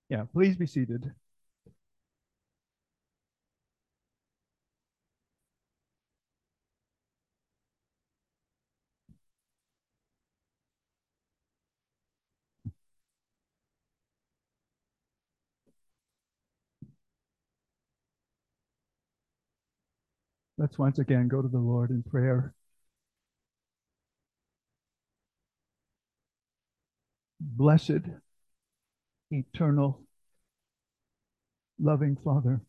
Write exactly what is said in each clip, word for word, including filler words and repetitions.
Yeah, please be seated. Let's once again go to the Lord in prayer. Blessed, eternal, loving Father.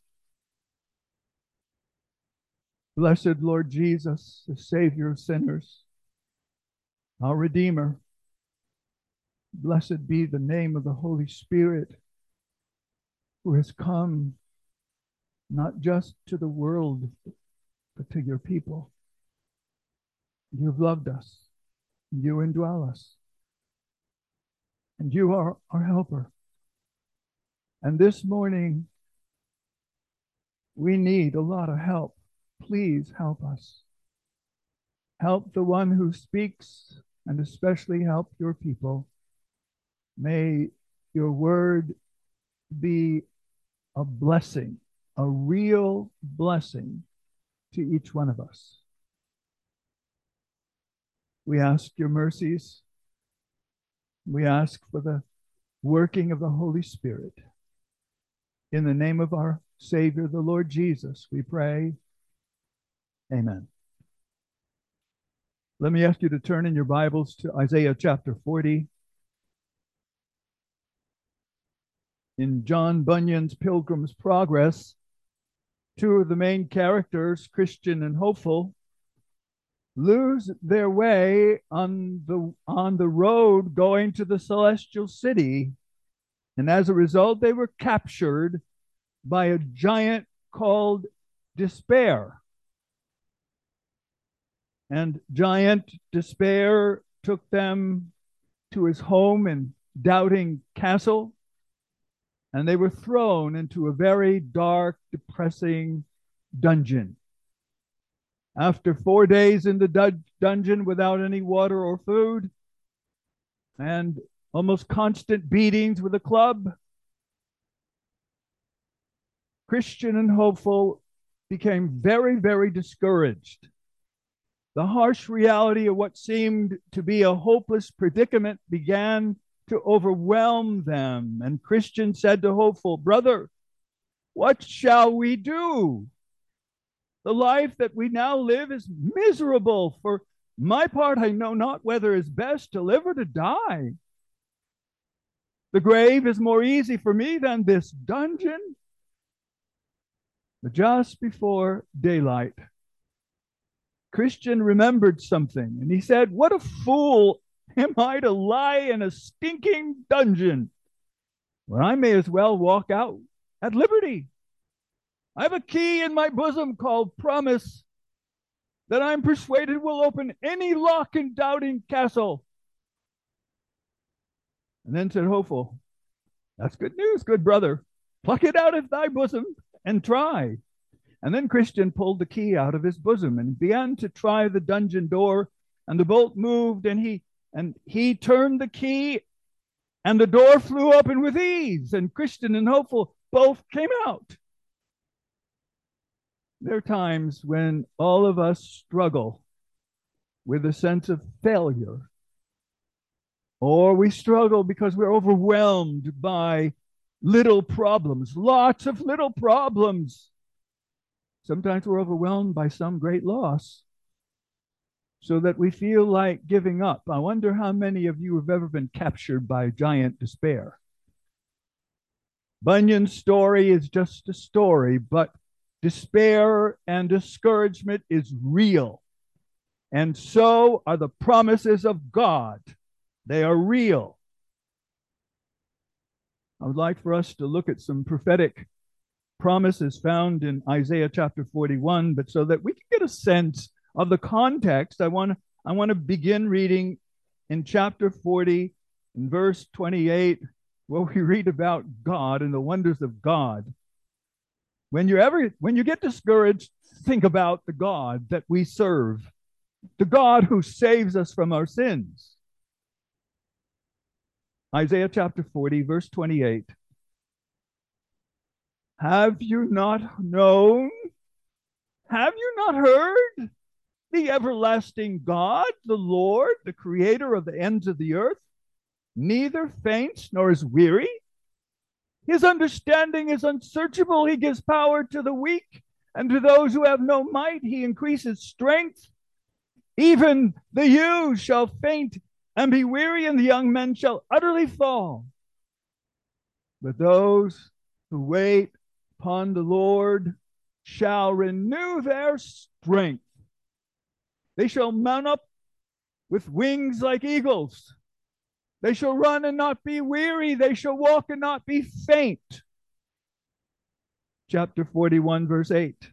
Blessed Lord Jesus, the Savior of sinners, our Redeemer. Blessed be the name of the Holy Spirit, who has come not just to the world, but to your people. You've loved us. You indwell us. And you are our helper. And this morning, we need a lot of help. Please help us. Help the one who speaks, and especially help your people. May your word be a blessing, a real blessing to each one of us. We ask your mercies. We ask for the working of the Holy Spirit. In the name of our Savior, the Lord Jesus, we pray. Amen. Let me ask you to turn in your Bibles to Isaiah chapter forty. In John Bunyan's Pilgrim's Progress, two of the main characters, Christian and Hopeful, lose their way on the, on the road going to the celestial city. And as a result, they were captured by a giant called Despair. And giant Despair took them to his home in Doubting Castle, and they were thrown into a very dark, depressing dungeon. After four days in the dun- dungeon without any water or food, and almost constant beatings with a club, Christian and Hopeful became very, very discouraged. The harsh reality of what seemed to be a hopeless predicament began to overwhelm them. And Christian said to Hopeful, "Brother, what shall we do? The life that we now live is miserable. For my part, I know not whether it's best to live or to die. The grave is more easy for me than this dungeon." But just before daylight, Christian remembered something, and he said, "What a fool am I to lie in a stinking dungeon, where I may as well walk out at liberty. I have a key in my bosom called Promise that I'm persuaded will open any lock in Doubting Castle." And then said Hopeful, "That's good news, good brother. Pluck it out of thy bosom and try." And then Christian pulled the key out of his bosom and began to try the dungeon door, and the bolt moved, and he and he turned the key, and the door flew open with ease, and Christian and Hopeful both came out. There are times when all of us struggle with a sense of failure, or we struggle because we're overwhelmed by little problems, lots of little problems. Sometimes we're overwhelmed by some great loss, so that we feel like giving up. I wonder how many of you have ever been captured by giant despair. Bunyan's story is just a story, but despair and discouragement is real. And so are the promises of God. They are real. I would like for us to look at some prophetic promises found in Isaiah chapter forty-one, but so that we can get a sense of the context, I want to I want to begin reading in chapter forty, in verse twenty-eight, where we read about God and the wonders of God. When you ever when you get discouraged, think about the God that we serve, the God who saves us from our sins. Isaiah chapter forty, verse twenty-eight. Have you not known? Have you not heard? The everlasting God, the Lord, the creator of the ends of the earth, neither faints nor is weary. His understanding is unsearchable. He gives power to the weak, and to those who have no might, he increases strength. Even the youth shall faint and be weary, and the young men shall utterly fall. But those who wait upon the Lord shall renew their strength. They shall mount up with wings like eagles. They shall run and not be weary. They shall walk and not be faint. Chapter forty-one, verse eight.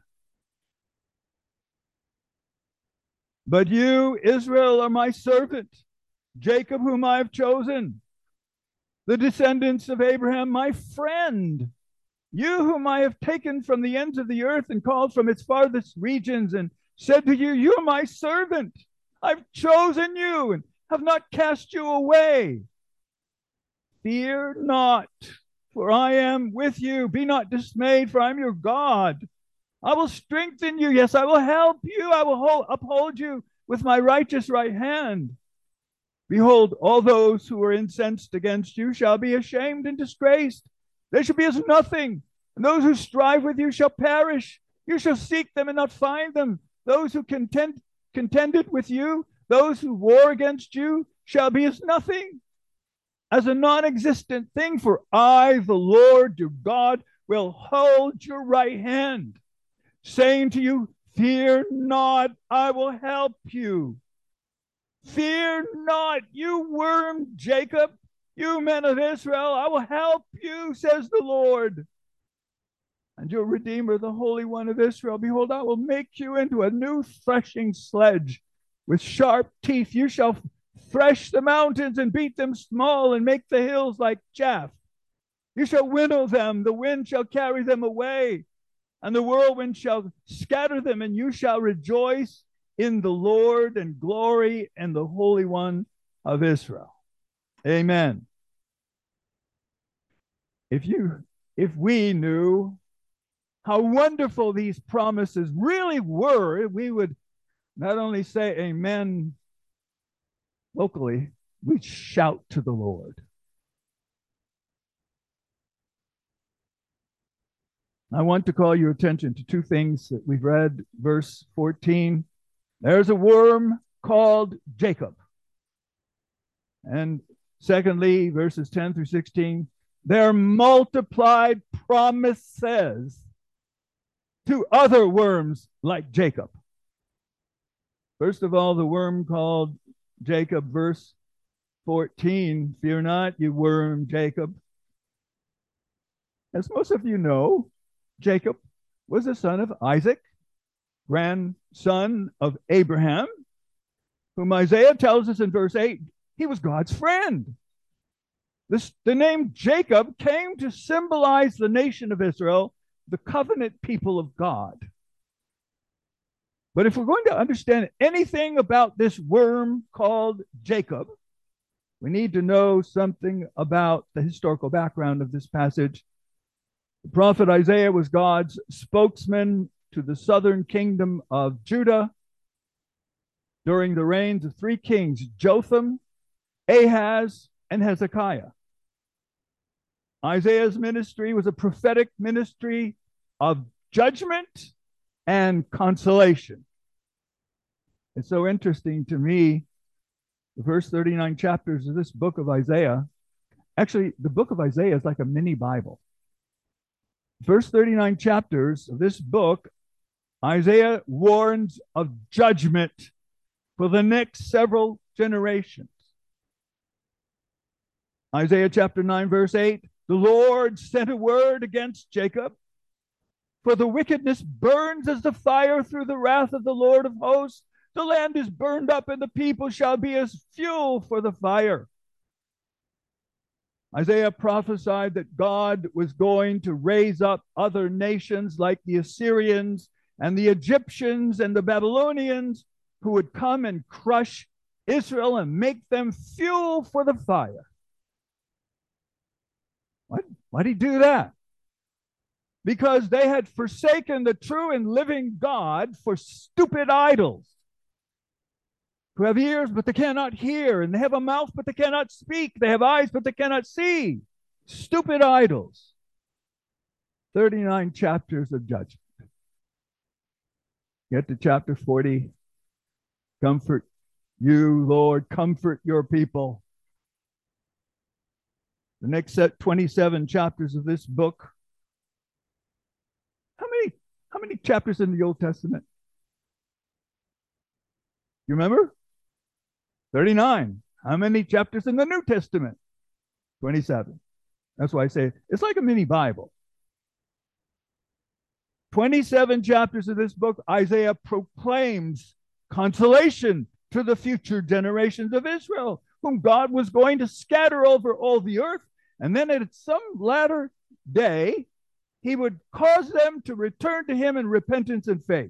But you, Israel, are my servant, Jacob, whom I have chosen, the descendants of Abraham, my friend. You whom I have taken from the ends of the earth and called from its farthest regions, and said to you, you are my servant. I've chosen you and have not cast you away. Fear not, for I am with you. Be not dismayed, for I am your God. I will strengthen you. Yes, I will help you. I will hold, uphold you with my righteous right hand. Behold, all those who are incensed against you shall be ashamed and disgraced. They shall be as nothing, and those who strive with you shall perish. You shall seek them and not find them. Those who contend, contended with you, those who war against you, shall be as nothing, as a non-existent thing. For I, the Lord your God, will hold your right hand, saying to you, fear not, I will help you. Fear not, you worm Jacob, you men of Israel, I will help you, says the Lord. And your Redeemer, the Holy One of Israel, behold, I will make you into a new threshing sledge with sharp teeth. You shall thresh the mountains and beat them small and make the hills like chaff. You shall winnow them, the wind shall carry them away, and the whirlwind shall scatter them, and you shall rejoice in the Lord and glory in the Holy One of Israel. Amen. If you, if we knew how wonderful these promises really were, we would not only say amen locally, we'd shout to the Lord. I want to call your attention to two things that we've read. Verse fourteen, there's a worm called Jacob. And secondly, verses ten through sixteen, there are multiplied promises to other worms like Jacob. First of all, the worm called Jacob, verse fourteen, fear not, you worm Jacob. As most of you know, Jacob was the son of Isaac, grandson of Abraham, whom Isaiah tells us in verse eight, he was God's friend. This, the name Jacob came to symbolize the nation of Israel, the covenant people of God. But if we're going to understand anything about this worm called Jacob, we need to know something about the historical background of this passage. The prophet Isaiah was God's spokesman to the southern kingdom of Judah during the reigns of three kings, Jotham, Ahaz, and Hezekiah. Isaiah's ministry was a prophetic ministry of judgment and consolation. It's so interesting to me, the first thirty-nine chapters of this book of Isaiah. Actually, the book of Isaiah is like a mini Bible. First thirty-nine chapters of this book, Isaiah warns of judgment for the next several generations. Isaiah chapter nine, verse eight, the Lord sent a word against Jacob, for the wickedness burns as the fire through the wrath of the Lord of hosts. The land is burned up, and the people shall be as fuel for the fire. Isaiah prophesied that God was going to raise up other nations like the Assyrians and the Egyptians and the Babylonians, who would come and crush Israel and make them fuel for the fire. Why, why did he do that? because they had forsaken the true and living God for stupid idols, who have ears, but they cannot hear, and they have a mouth, but they cannot speak. They have eyes, but they cannot see. Stupid idols. thirty-nine chapters of judgment. Get to chapter forty. Comfort you, Lord, comfort your people. The next set, twenty-seven chapters of this book. How many, how many chapters in the Old Testament? You remember? thirty-nine. How many chapters in the New Testament? twenty-seven. That's why I say it's like a mini Bible. twenty-seven chapters of this book, Isaiah proclaims consolation to the future generations of Israel, whom God was going to scatter over all the earth. And then at some latter day, he would cause them to return to him in repentance and faith.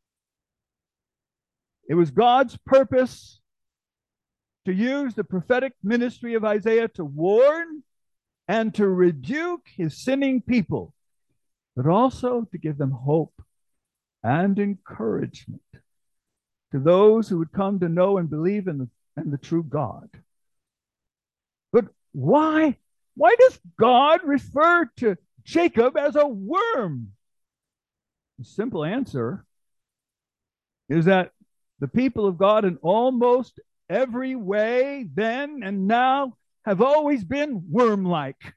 It was God's purpose to use the prophetic ministry of Isaiah to warn and to rebuke his sinning people, but also to give them hope and encouragement to those who would come to know and believe in the, in the true God. But why? Why does God refer to Jacob as a worm? The simple answer is that the people of God in almost every way then and now have always been worm-like.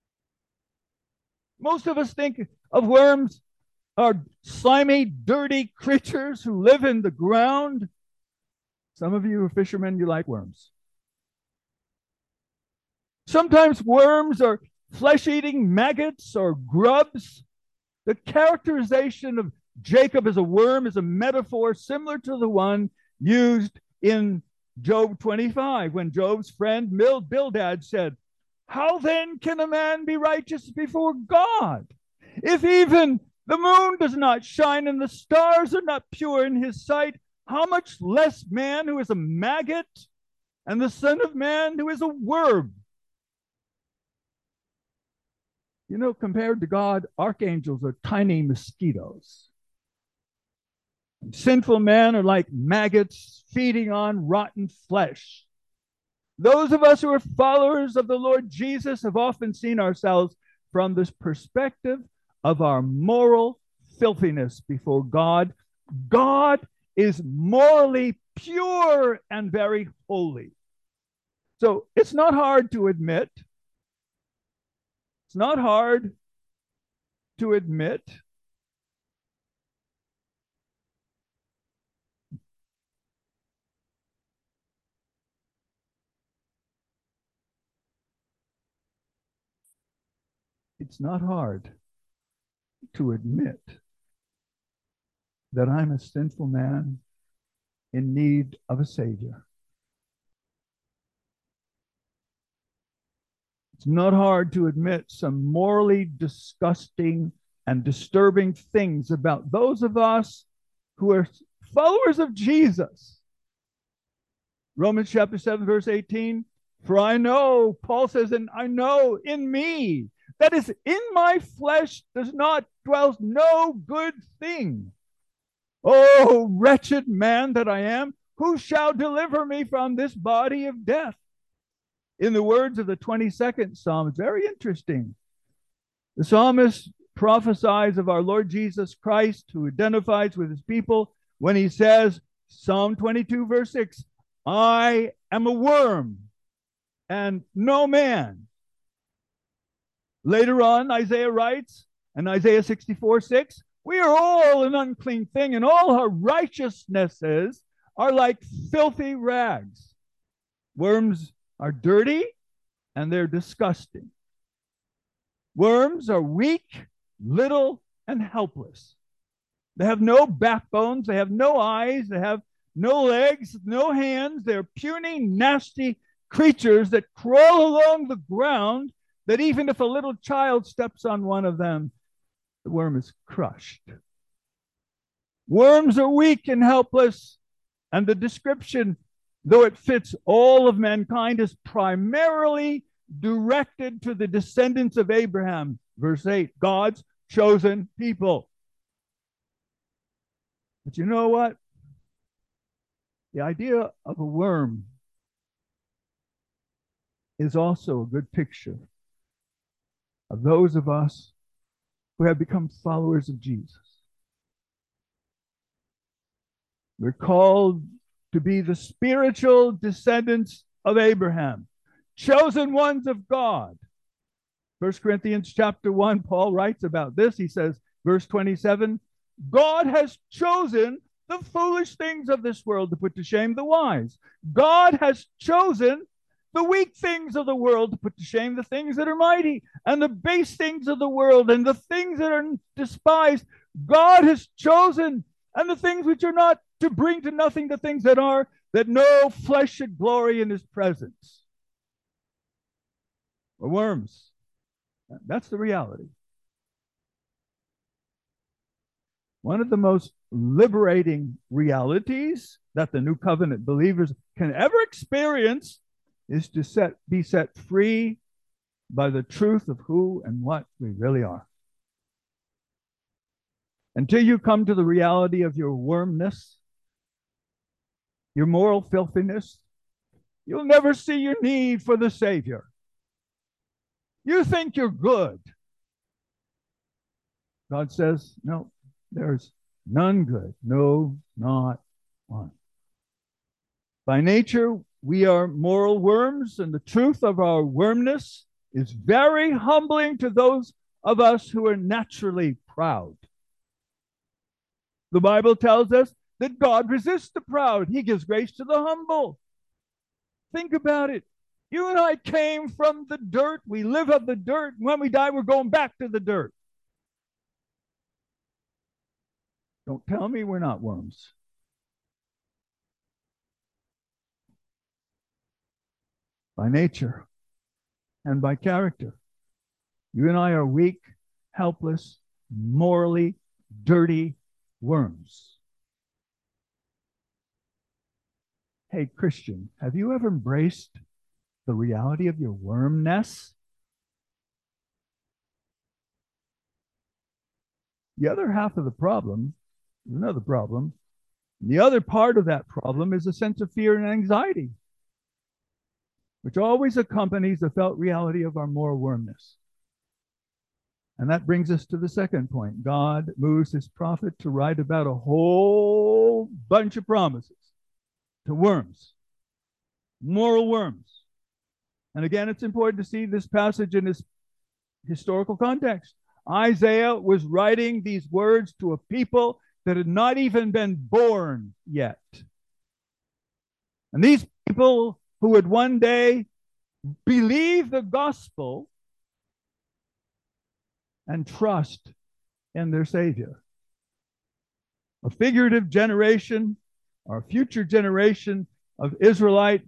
Most of us think of worms are slimy, dirty creatures who live in the ground. Some of you are fishermen, you like worms. Sometimes worms are flesh-eating maggots or grubs. The characterization of Jacob as a worm is a metaphor similar to the one used in Job twenty-five, when Job's friend Bildad said, "How then can a man be righteous before God? If even the moon does not shine and the stars are not pure in his sight, how much less man who is a maggot and the son of man who is a worm?" You know, compared to God, archangels are tiny mosquitoes. Sinful men are like maggots feeding on rotten flesh. Those of us who are followers of the Lord Jesus have often seen ourselves from this perspective of our moral filthiness before God. God is morally pure and very holy. So it's not hard to admit. It's not hard to admit It's not hard to admit that I'm a sinful man in need of a Savior. It's not hard to admit some morally disgusting and disturbing things about those of us who are followers of Jesus. Romans chapter seven, verse eighteen, for I know, Paul says, and I know in me, that is, in my flesh does not dwell no good thing. Oh, wretched man that I am, who shall deliver me from this body of death? In the words of the twenty-second Psalm, it's very interesting. The psalmist prophesies of our Lord Jesus Christ, who identifies with his people when he says, Psalm twenty-two, verse six, I am a worm and no man. Later on, Isaiah writes, in Isaiah sixty-four, six, we are all an unclean thing, and all our righteousnesses are like filthy rags. Worms are dirty, and they're disgusting. Worms are weak, little, and helpless. They have no backbones, they have no eyes, they have no legs, no hands. They're puny, nasty creatures that crawl along the ground, that even if a little child steps on one of them, the worm is crushed. Worms are weak and helpless, and the description, though it fits all of mankind, is primarily directed to the descendants of Abraham. Verse eight, God's chosen people. But you know what? The idea of a worm is also a good picture of those of us who have become followers of Jesus. We're called to be the spiritual descendants of Abraham, chosen ones of God. First Corinthians chapter one, Paul writes about this. He says, verse twenty-seven, God has chosen the foolish things of this world to put to shame the wise. God has chosen the weak things of the world to put to shame the things that are mighty, and the base things of the world and the things that are despised. God has chosen, and the things which are not, to bring to nothing the things that are, that no flesh should glory in his presence. We're worms. That's the reality. One of the most liberating realities that the new covenant believers can ever experience is to set, be set free by the truth of who and what we really are. Until you come to the reality of your wormness, your moral filthiness, you'll never see your need for the Savior. You think you're good. God says, no, there's none good. No, not one. By nature, we are moral worms, and the truth of our wormness is very humbling to those of us who are naturally proud. The Bible tells us that God resists the proud. He gives grace to the humble. Think about it. You and I came from the dirt. We live of the dirt. When we die, we're going back to the dirt. Don't tell me we're not worms. By nature and by character, you and I are weak, helpless, morally dirty worms. Hey, Christian, have you ever embraced the reality of your wormness? The other half of the problem is another problem. The other part of that problem is a sense of fear and anxiety, which always accompanies the felt reality of our moral wormness. And that brings us to the second point. God moves his prophet to write about a whole bunch of promises to worms, moral worms. And again, it's important to see this passage in its historical context. Isaiah was writing these words to a people that had not even been born yet. And these people who would one day believe the gospel and trust in their Savior. A figurative generation or a future generation of Israelite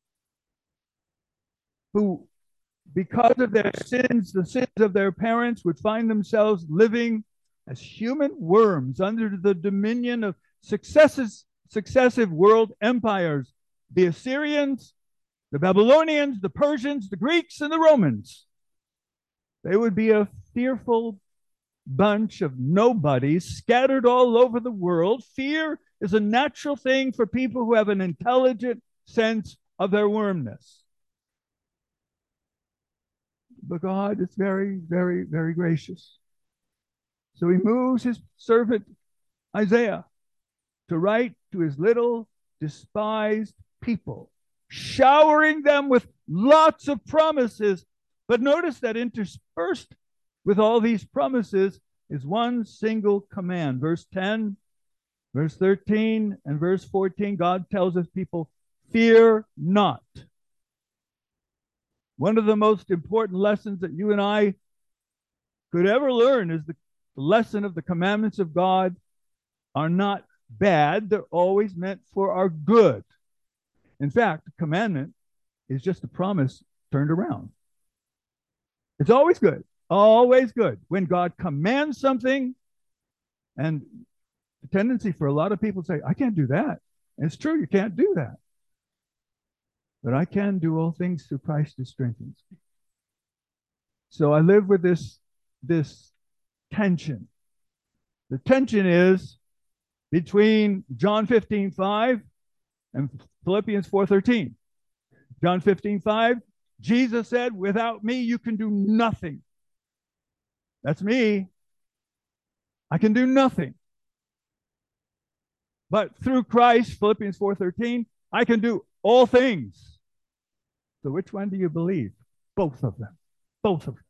who, because of their sins, the sins of their parents, would find themselves living as human worms under the dominion of successive, successive world empires, the Assyrians, the Babylonians, the Persians, the Greeks, and the Romans. They would be a fearful bunch of nobodies scattered all over the world. Fear is a natural thing for people who have an intelligent sense of their wormness. But God is very, very, very gracious. So he moves his servant Isaiah to write to his little despised people, showering them with lots of promises. But notice that interspersed with all these promises is one single command. Verse ten, verse thirteen, and verse fourteen, God tells his people, fear not. One of the most important lessons that you and I could ever learn is the lesson of the commandments of God are not bad. They're always meant for our good. In fact, a commandment is just a promise turned around. It's always good, always good. When God commands something, and the tendency for a lot of people to say, I can't do that. And it's true, you can't do that. But I can do all things through Christ who strengthens me. So I live with this, this tension. The tension is between John fifteen five and Philippians four thirteen. John fifteen five, Jesus said, without me, you can do nothing. That's me. I can do nothing. But through Christ, Philippians four thirteen, I can do all things. So which one do you believe? Both of them. Both of them.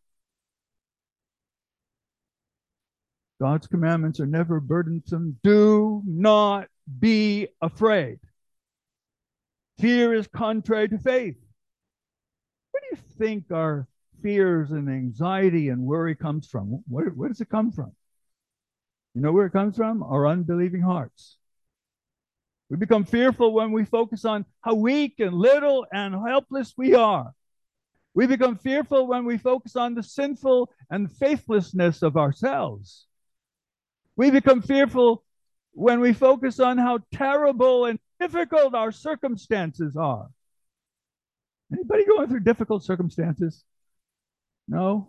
God's commandments are never burdensome. Do not be afraid. Fear is contrary to faith. Where do you think our fears and anxiety and worry comes from? Where, where does it come from? You know where it comes from? Our unbelieving hearts. We become fearful when we focus on how weak and little and helpless we are. We become fearful when we focus on the sinful and faithlessness of ourselves. We become fearful when we focus on how terrible and difficult our circumstances are. Anybody going through difficult circumstances? No?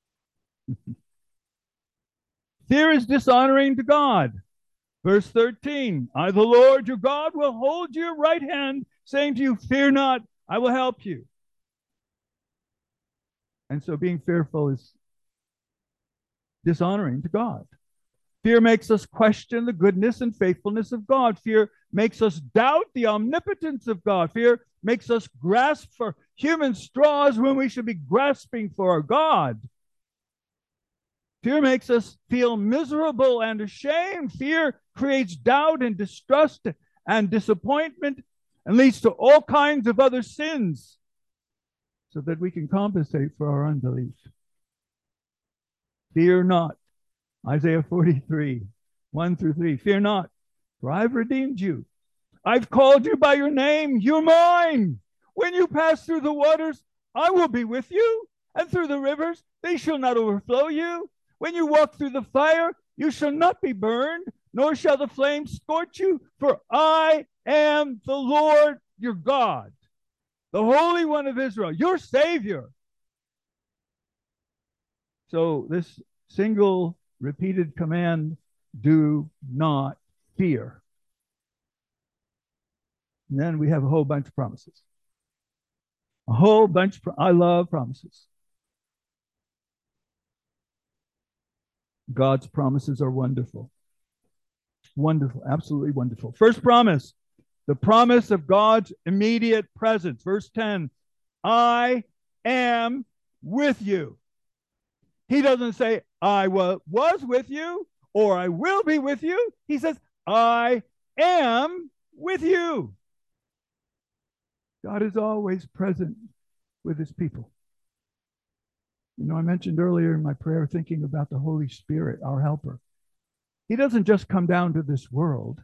Fear is dishonoring to God. Verse thirteen, I, the Lord your God, will hold your right hand, saying to you, fear not, I will help you. And so being fearful is dishonoring to God. Fear makes us question the goodness and faithfulness of God. Fear makes us doubt the omnipotence of God. Fear makes us grasp for human straws when we should be grasping for our God. Fear makes us feel miserable and ashamed. Fear creates doubt and distrust and disappointment and leads to all kinds of other sins so that we can compensate for our unbelief. Fear not. Isaiah forty-three, one through three. Fear not, for I've redeemed you. I've called you by your name. You're mine. When you pass through the waters, I will be with you. And through the rivers, they shall not overflow you. When you walk through the fire, you shall not be burned, nor shall the flames scorch you. For I am the Lord your God, the Holy One of Israel, your Savior. So this single repeated command, do not fear. And then we have a whole bunch of promises. A whole bunch. Of, I love promises. God's promises are wonderful. Wonderful, absolutely wonderful. First promise, the promise of God's immediate presence. Verse ten, I am with you. He doesn't say, I was with you, or I will be with you. He says, I am with you. God is always present with his people. You know, I mentioned earlier in my prayer thinking about the Holy Spirit, our helper. He doesn't just come down to this world.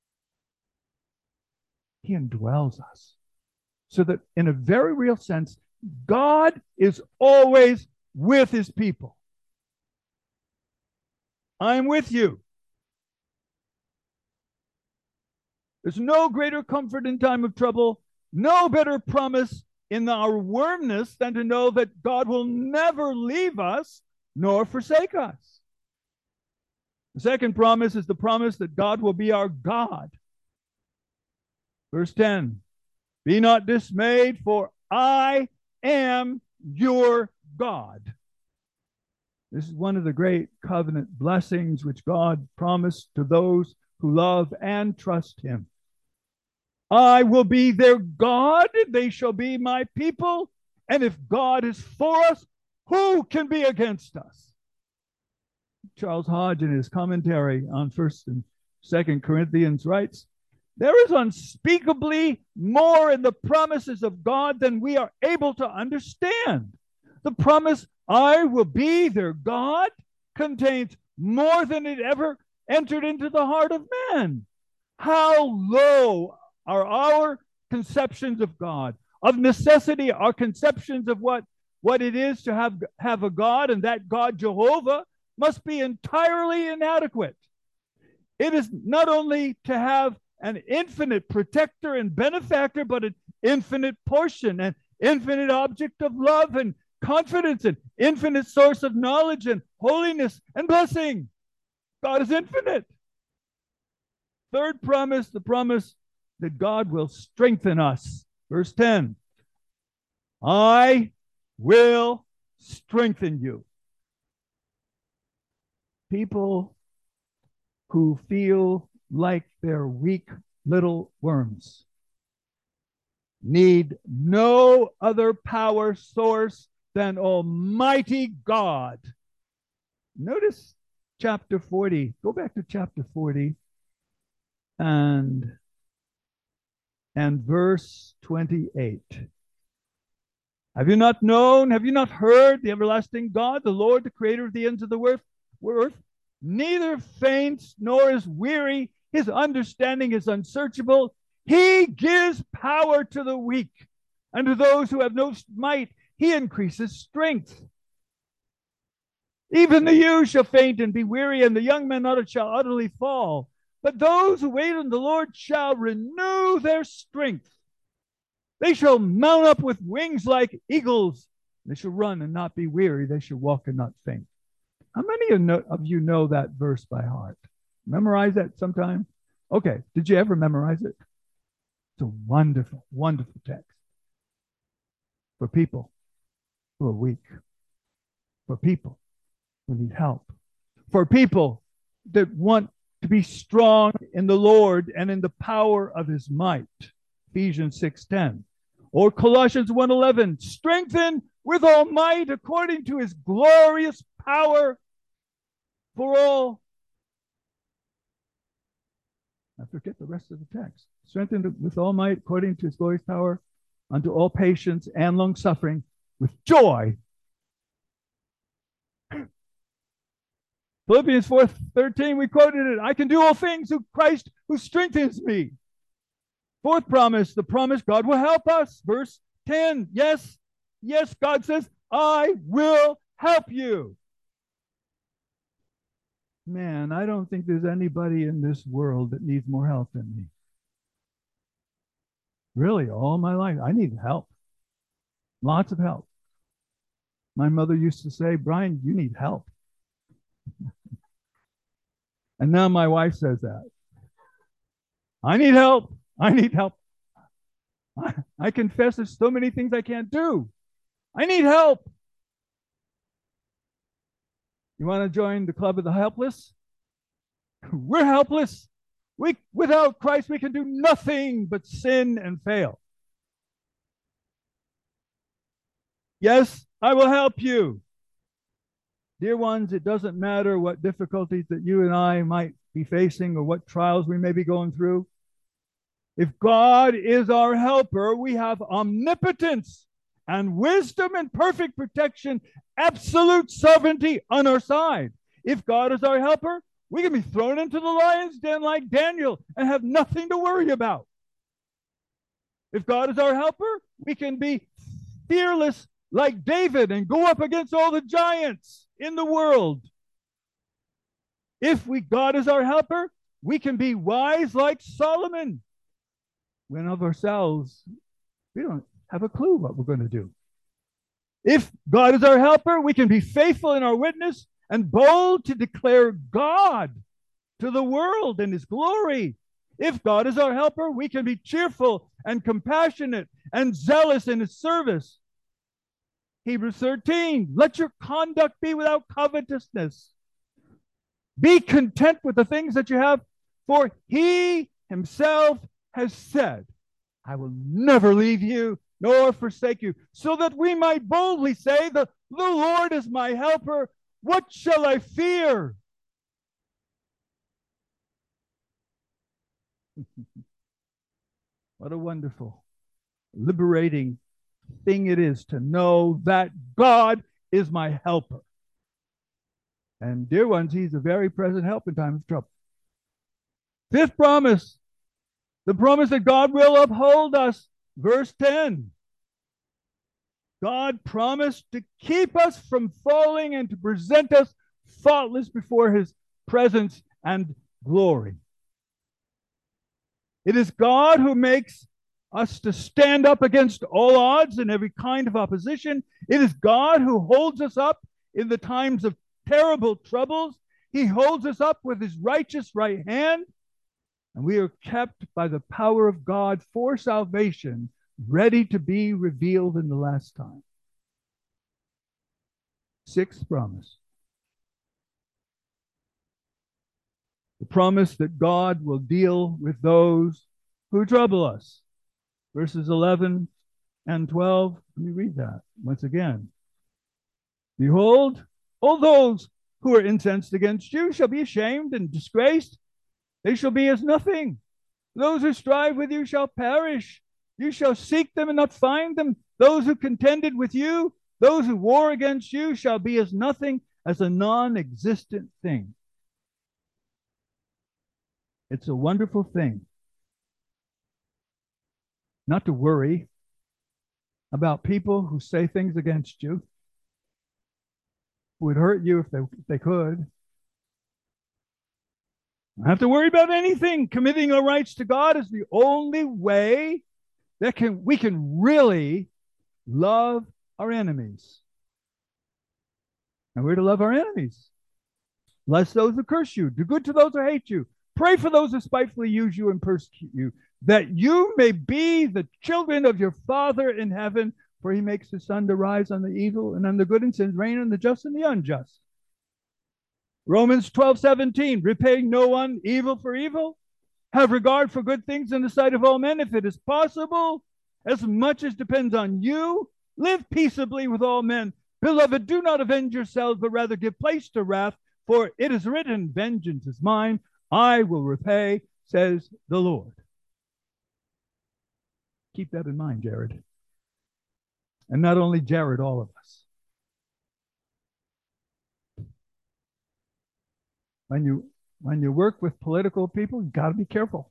He indwells us. So that in a very real sense, God is always with his people. I'm with you. There's no greater comfort in time of trouble, no better promise in our wormness than to know that God will never leave us nor forsake us. The second promise is the promise that God will be our God. Verse ten, be not dismayed, for I am your God. This is one of the great covenant blessings which God promised to those who love and trust him. I will be their God, they shall be my people, and if God is for us, who can be against us? Charles Hodge, in his commentary on First and Second Corinthians, writes, there is unspeakably more in the promises of God than we are able to understand. The promise, I will be their God, contains more than it ever entered into the heart of man. How low are our conceptions of God. Of necessity, our conceptions of what, what it is to have, have a God, and that God, Jehovah, must be entirely inadequate. It is not only to have an infinite protector and benefactor, but an infinite portion, an infinite object of love and confidence and infinite source of knowledge and holiness and blessing. God is infinite. Third promise, the promise that God will strengthen us. Verse ten, I will strengthen you. People who feel like they're weak little worms need no other power source than Almighty God. Notice chapter forty. Go back to chapter forty and, and verse twenty-eight. Have you not known, have you not heard the everlasting God, the Lord, the creator of the ends of the earth, earth neither faints nor is weary. His understanding is unsearchable. He gives power to the weak, and to those who have no might, he increases strength. Even the youth shall faint and be weary, and the young men not shall utterly fall. But those who wait on the Lord shall renew their strength. They shall mount up with wings like eagles. They shall run and not be weary. They shall walk and not faint. How many of you know that verse by heart? Memorize that sometime? Okay. Did you ever memorize it? It's a wonderful, wonderful text for people who are weak, for people who need help, for people that want to be strong in the Lord and in the power of his might. Ephesians six ten. Or Colossians one eleven. Strengthen with all might according to his glorious power for all. I forget the rest of the text. Strengthened with all might according to his glorious power unto all patience and long suffering with joy. Philippians four thirteen, we quoted it. I can do all things through Christ who strengthens me. Fourth promise, the promise God will help us. Verse ten, yes, yes, God says, I will help you. Man, I don't think there's anybody in this world that needs more help than me. Really, all my life, I need help. Lots of help. My mother used to say, Brian, you need help. And now my wife says that. I need help. I need help. I, I confess there's so many things I can't do. I need help. You want to join the club of the helpless? We're helpless. We, without Christ, we can do nothing but sin and fail. Yes, I will help you. Dear ones, it doesn't matter what difficulties that you and I might be facing or what trials we may be going through. If God is our helper, we have omnipotence and wisdom and perfect protection, absolute sovereignty on our side. If God is our helper, we can be thrown into the lion's den like Daniel and have nothing to worry about. If God is our helper, we can be fearless like David and go up against all the giants in the world. If we God is our helper, we can be wise like Solomon. When of ourselves, we don't have a clue what we're going to do. If God is our helper, we can be faithful in our witness and bold to declare God to the world and his glory. If God is our helper, we can be cheerful and compassionate and zealous in his service. Hebrews thirteen, let your conduct be without covetousness. Be content with the things that you have, for he himself has said, I will never leave you nor forsake you, so that we might boldly say, the, the Lord is my helper. What shall I fear? What a wonderful, liberating thing it is to know that God is my helper. And dear ones, he's a very present help in times of trouble. Fifth promise, the promise that God will uphold us. Verse ten. God promised to keep us from falling and to present us faultless before his presence and glory. It is God who makes us to stand up against all odds and every kind of opposition. It is God who holds us up in the times of terrible troubles. He holds us up with his righteous right hand, and we are kept by the power of God for salvation, ready to be revealed in the last time. Sixth promise. The promise that God will deal with those who trouble us. Verses eleven and twelve, let me read that once again. Behold, all those who are incensed against you shall be ashamed and disgraced. They shall be as nothing. Those who strive with you shall perish. You shall seek them and not find them. Those who contended with you, those who war against you, shall be as nothing, as a non-existent thing. It's a wonderful thing not to worry about people who say things against you, who would hurt you if they, if they could. Don't have to worry about anything. Committing our rights to God is the only way that can we can really love our enemies. And we're to love our enemies. Bless those who curse you. Do good to those who hate you. Pray for those who spitefully use you and persecute you, that you may be the children of your Father in heaven, for he makes his sun to rise on the evil and on the good, and sends rain on the just and the unjust. Romans twelve seventeen, repaying no one evil for evil. Have regard for good things in the sight of all men, if it is possible, as much as depends on you. Live peaceably with all men. Beloved, do not avenge yourselves, but rather give place to wrath, for it is written, vengeance is mine, I will repay, says the Lord. Keep that in mind, Jared. And not only Jared, all of us. When you when you work with political people, you got to be careful.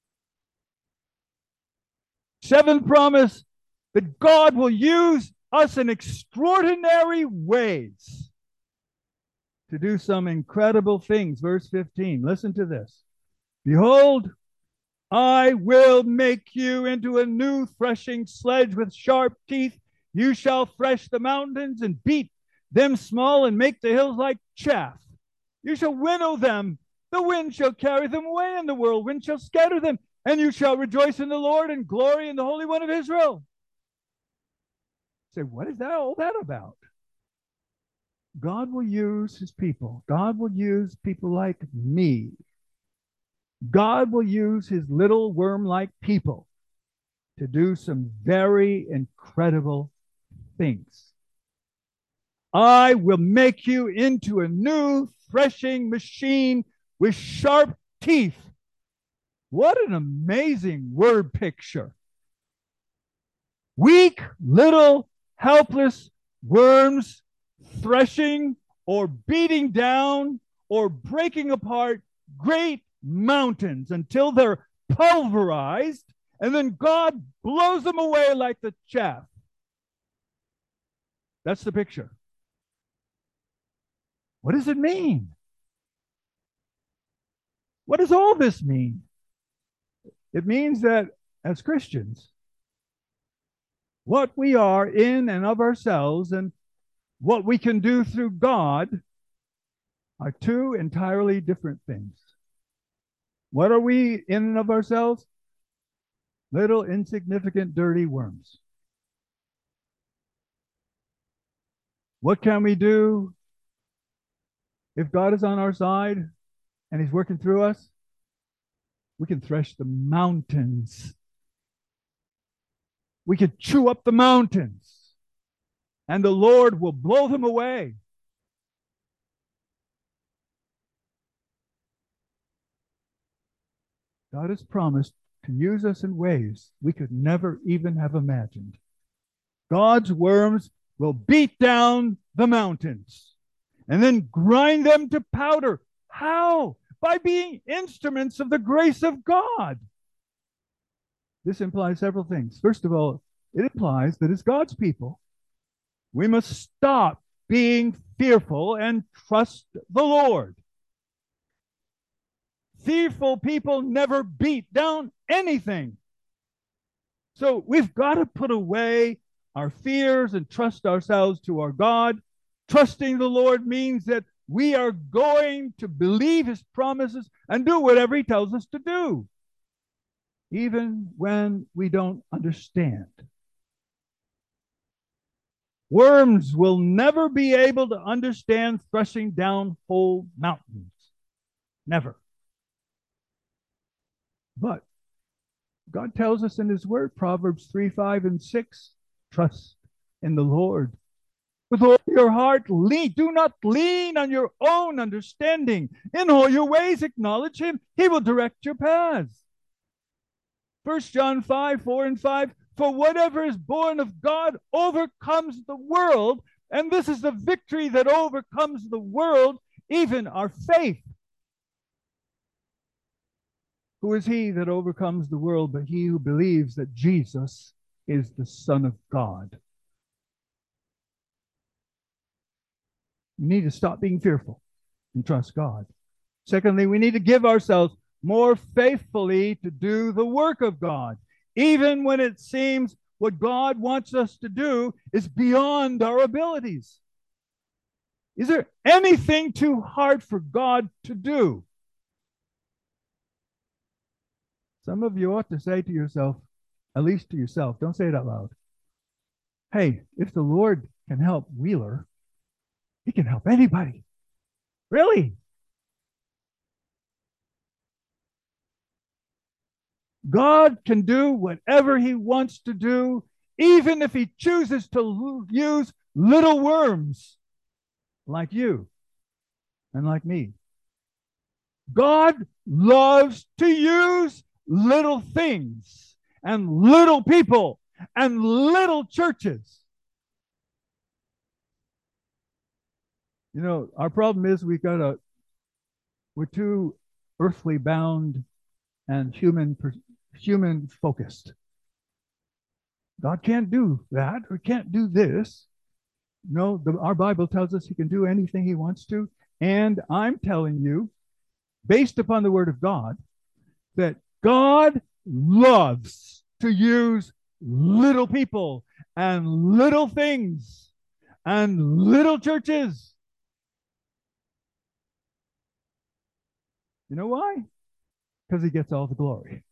Seventh promise, that God will use us in extraordinary ways to do some incredible things. Verse fifteen, listen to this. Behold, I will make you into a new threshing sledge with sharp teeth. You shall thresh the mountains and beat them small and make the hills like chaff. You shall winnow them. The wind shall carry them away, and the whirlwind shall scatter them. And you shall rejoice in the Lord and glory in the Holy One of Israel. Say, what is that all that about? God will use his people. God will use people like me. God will use his little worm-like people to do some very incredible things. I will make you into a new threshing machine with sharp teeth. What an amazing word picture. Weak, little, helpless worms threshing or beating down or breaking apart great mountains until they're pulverized, and then God blows them away like the chaff. That's the picture. What does it mean? What does all this mean? It means that as Christians, what we are in and of ourselves and what we can do through God are two entirely different things. What are we in and of ourselves? Little insignificant dirty worms. What can we do if God is on our side and he's working through us? We can thresh the mountains. We can chew up the mountains, and the Lord will blow them away. God has promised to use us in ways we could never even have imagined. God's worms will beat down the mountains and then grind them to powder. How? By being instruments of the grace of God. This implies several things. First of all, it implies that as God's people, we must stop being fearful and trust the Lord. Fearful people never beat down anything. So we've got to put away our fears and trust ourselves to our God. Trusting the Lord means that we are going to believe his promises and do whatever he tells us to do, even when we don't understand. Worms will never be able to understand threshing down whole mountains. Never. But God tells us in his word, Proverbs three, five, and six, trust in the Lord with all your heart. Lean, do not lean on your own understanding. In all your ways acknowledge him. He will direct your paths. First John five, four, and five, for whatever is born of God overcomes the world, and this is the victory that overcomes the world, even our faith. Who is he that overcomes the world but he who believes that Jesus is the Son of God? We need to stop being fearful and trust God. Secondly, we need to give ourselves more faithfully to do the work of God, even when it seems what God wants us to do is beyond our abilities. Is there anything too hard for God to do? Some of you ought to say to yourself, at least to yourself, don't say it out loud, hey, if the Lord can help Wheeler, he can help anybody. Really? God can do whatever he wants to do, even if he chooses to use little worms like you and like me. God loves to use little things and little people and little churches. You know, our problem is we've got a, we're too earthly bound and human human focused. God can't do that or can't do this. No, the, our Bible tells us he can do anything he wants to. And I'm telling you, based upon the word of God, that God loves to use little people and little things and little churches. You know why? Because he gets all the glory.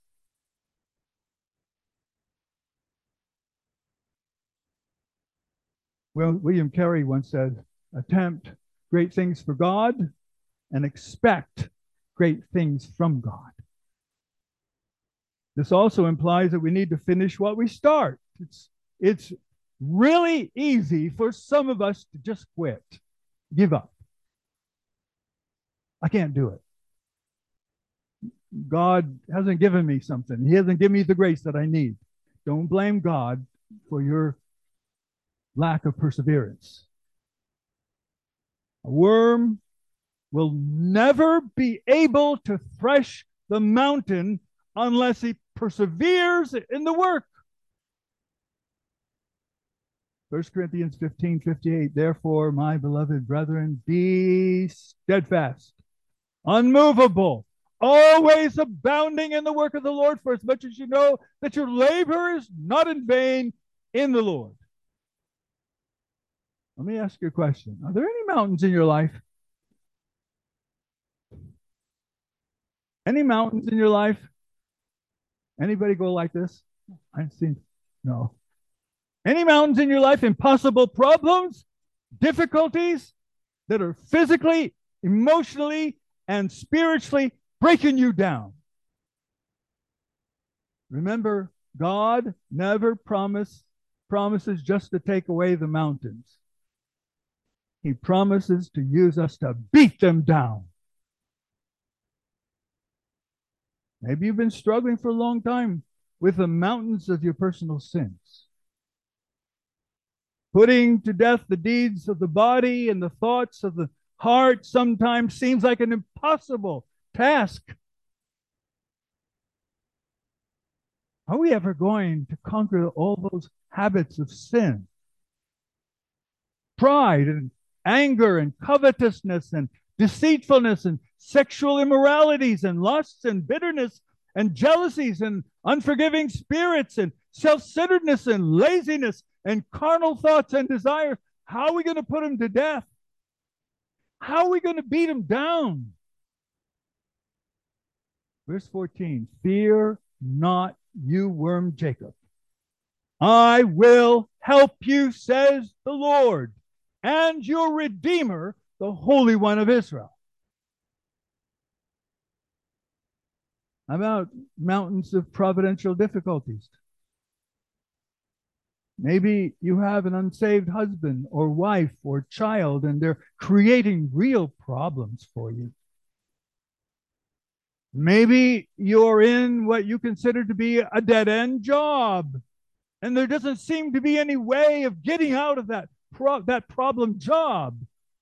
Well, William Carey once said, attempt great things for God and expect great things from God. This also implies that we need to finish what we start. It's, it's really easy for some of us to just quit, give up. I can't do it. God hasn't given me something. He hasn't given me the grace that I need. Don't blame God for your lack of perseverance. A worm will never be able to thresh the mountain unless he perseveres in the work. First Corinthians fifteen fifty-eight, therefore, my beloved brethren, be steadfast, unmovable, always abounding in the work of the Lord, for as much as you know that your labor is not in vain in the Lord. Let me ask you a question. Are there any mountains in your life? Any mountains in your life? Anybody go like this? I've seen, no. Any mountains in your life? Impossible problems, difficulties that are physically, emotionally, and spiritually breaking you down. Remember, God never promise, promises just to take away the mountains. He promises to use us to beat them down. Maybe you've been struggling for a long time with the mountains of your personal sins. Putting to death the deeds of the body and the thoughts of the heart sometimes seems like an impossible task. Are we ever going to conquer all those habits of sin? Pride and anger and covetousness and deceitfulness and sexual immoralities and lusts and bitterness and jealousies and unforgiving spirits and self-centeredness and laziness and carnal thoughts and desires. How are we going to put them to death? How are we going to beat them down? Verse fourteen, fear not, you worm Jacob. I will help you, says the Lord, and your Redeemer, the Holy One of Israel. How about mountains of providential difficulties? Maybe you have an unsaved husband or wife or child, and they're creating real problems for you. Maybe you're in what you consider to be a dead-end job, and there doesn't seem to be any way of getting out of that, pro- that problem job.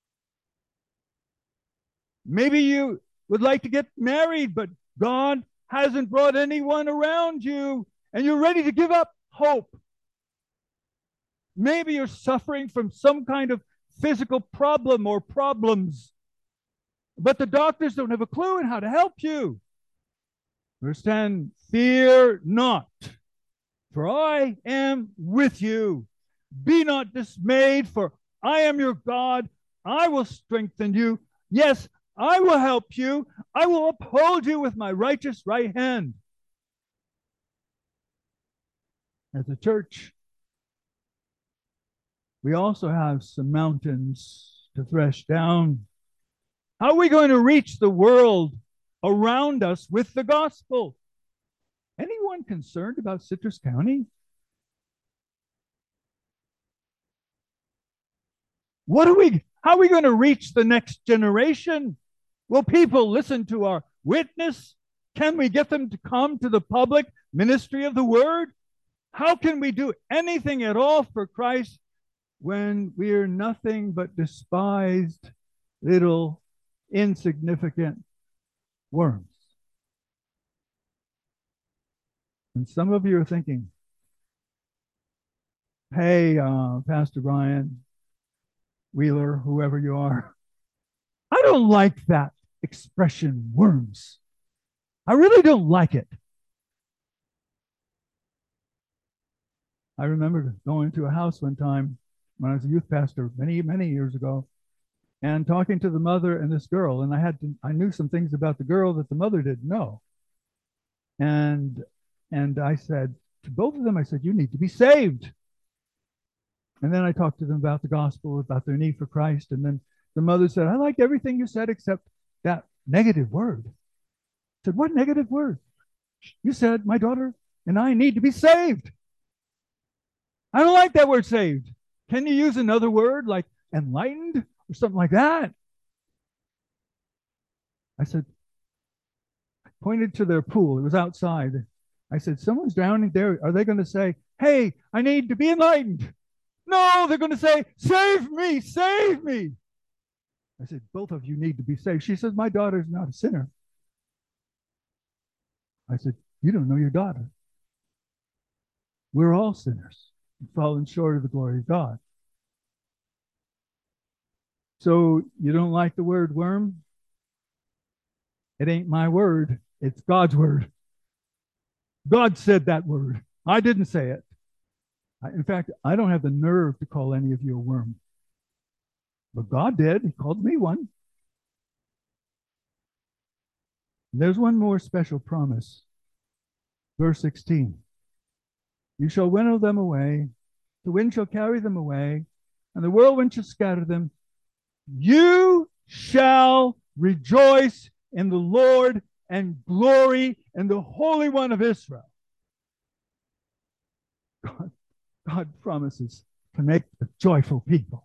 Maybe you would like to get married, but God hasn't brought anyone around you, and you're ready to give up hope. Maybe you're suffering from some kind of physical problem or problems, but the doctors don't have a clue on how to help you. Verse ten, fear not, for I am with you. Be not dismayed, for I am your God. I will strengthen you. Yes, I will help you. I will uphold you with my righteous right hand. As a church, we also have some mountains to thresh down. How are we going to reach the world around us with the gospel? Anyone concerned about Citrus County? What are we, how are we going to reach the next generation? Will people listen to our witness? Can we get them to come to the public ministry of the word? How can we do anything at all for Christ when we are nothing but despised, little, insignificant worms? And some of you are thinking, hey, uh, Pastor Brian, Wheeler, whoever you are, I don't like that expression, worms. I really don't like it. I remember going to a house one time when I was a youth pastor many, many years ago, and talking to the mother and this girl. And I had to, I knew some things about the girl that the mother didn't know. And, and I said to both of them, I said, you need to be saved. And then I talked to them about the gospel, about their need for Christ. And then the mother said, I liked everything you said except that negative word. I said, what negative word? You said my daughter and I need to be saved. I don't like that word saved. Can you use another word like enlightened or something like that? I said, I pointed to their pool. It was outside. I said, someone's drowning there. Are they going to say, hey, I need to be enlightened? No, they're going to say, save me, save me. I said, both of you need to be saved. She says, my daughter's not a sinner. I said, you don't know your daughter. We're all sinners, fallen short of the glory of God. So you don't like the word worm? It ain't my word. It's God's word. God said that word. I didn't say it. I, in fact, I don't have the nerve to call any of you a worm. But God did. He called me one. And there's one more special promise. Verse sixteen. You shall winnow them away. The wind shall carry them away, and the whirlwind shall scatter them. You shall rejoice in the Lord and glory in the Holy One of Israel. God, God promises to make a joyful people.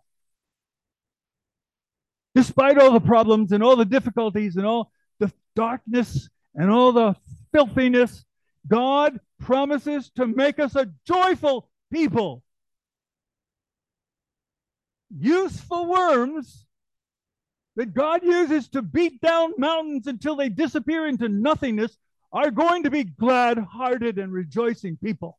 Despite all the problems and all the difficulties and all the darkness and all the filthiness, God promises to make us a joyful people. Useful worms that God uses to beat down mountains until they disappear into nothingness are going to be glad-hearted and rejoicing people.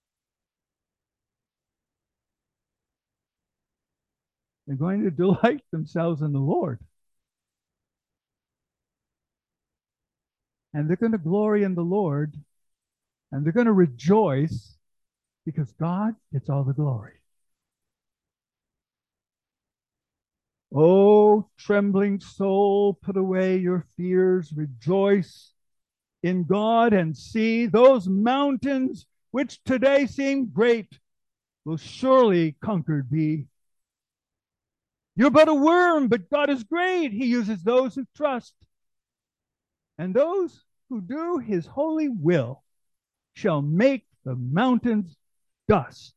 They're going to delight themselves in the Lord. And they're going to glory in the Lord, and they're going to rejoice because God gets all the glory. Oh, trembling soul, put away your fears, rejoice in God, and see those mountains which today seem great will surely conquered be. You're but a worm, but God is great. He uses those who trust. And those who do his holy will shall make the mountains dust.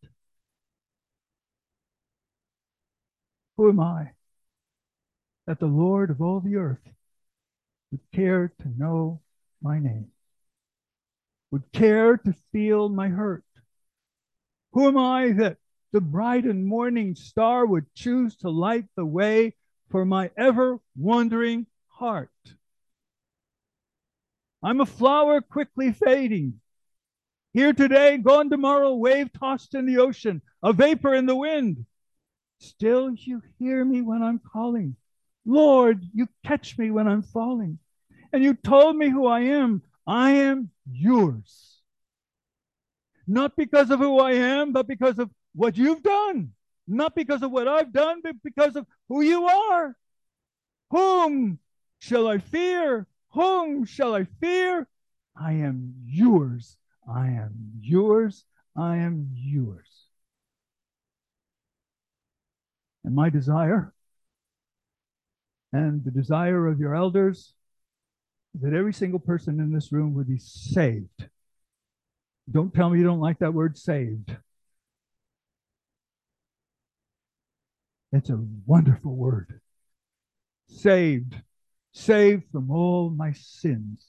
Who am I that the Lord of all the earth would care to know my name, would care to feel my hurt? Who am I that the bright and morning star would choose to light the way for my ever-wandering heart? I'm a flower quickly fading, here today, gone tomorrow, wave tossed in the ocean, a vapor in the wind. Still you hear me when I'm calling. Lord, you catch me when I'm falling. And you told me who I am. I am yours. Not because of who I am, but because of what you've done. Not because of what I've done, but because of who you are. Whom shall I fear? Whom shall I fear? I am yours. I am yours. I am yours. And my desire, and the desire of your elders, is that every single person in this room would be saved. Don't tell me you don't like that word, saved. It's a wonderful word. Saved. Saved from all my sins.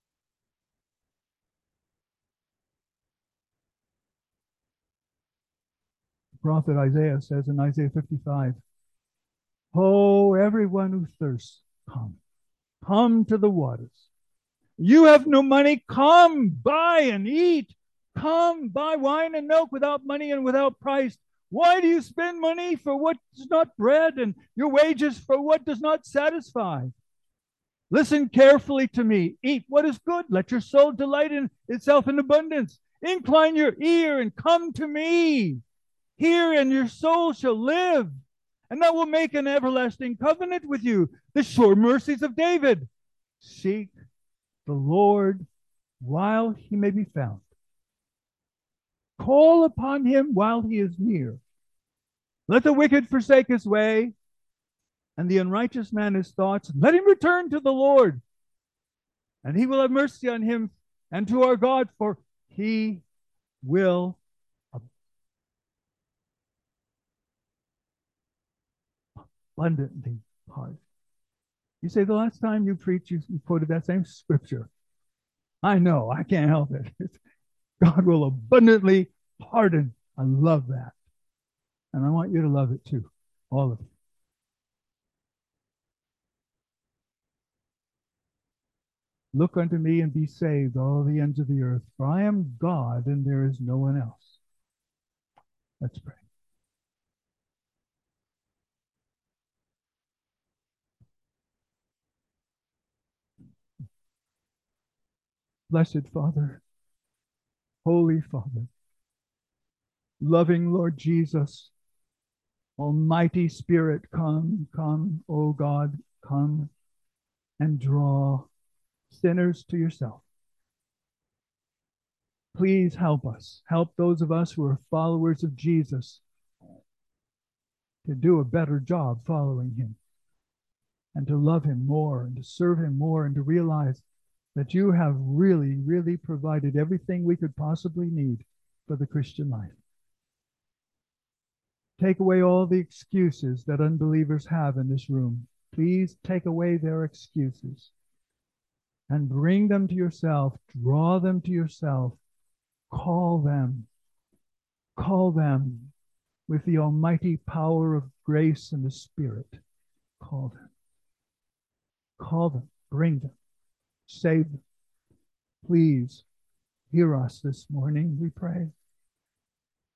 The prophet Isaiah says in Isaiah fifty-five, oh, everyone who thirsts, come. Come to the waters. You have no money, come, buy and eat. Come, buy wine and milk without money and without price. Why do you spend money for what is not bread, and your wages for what does not satisfy? Listen carefully to me. Eat what is good. Let your soul delight in itself in abundance. Incline your ear and come to me. Hear, and your soul shall live. And I will make an everlasting covenant with you, the sure mercies of David. Seek the Lord while he may be found. Call upon him while he is near. Let the wicked forsake his way, and the unrighteous man his thoughts. Let him return to the Lord, and he will have mercy on him and to our God, for he will abundantly pardon. You say the last time you preached, you, you quoted that same scripture. I know, I can't help it. God will abundantly pardon. I love that. And I want you to love it too, all of you. Look unto me and be saved, all the ends of the earth, for I am God and there is no one else. Let's pray. Blessed Father, Holy Father, loving Lord Jesus, Almighty Spirit, come, come, O God, come and draw sinners to yourself. Please help us. Help those of us who are followers of Jesus to do a better job following him and to love him more and to serve him more and to realize that you have really, really provided everything we could possibly need for the Christian life. Take away all the excuses that unbelievers have in this room. Please take away their excuses and bring them to yourself. Draw them to yourself. Call them. Call them with the almighty power of grace and the Spirit. Call them. Call them. Bring them. Save them. Please hear us this morning, we pray.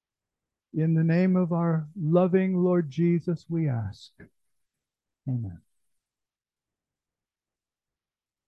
In the name of our loving Lord Jesus, we ask. Amen.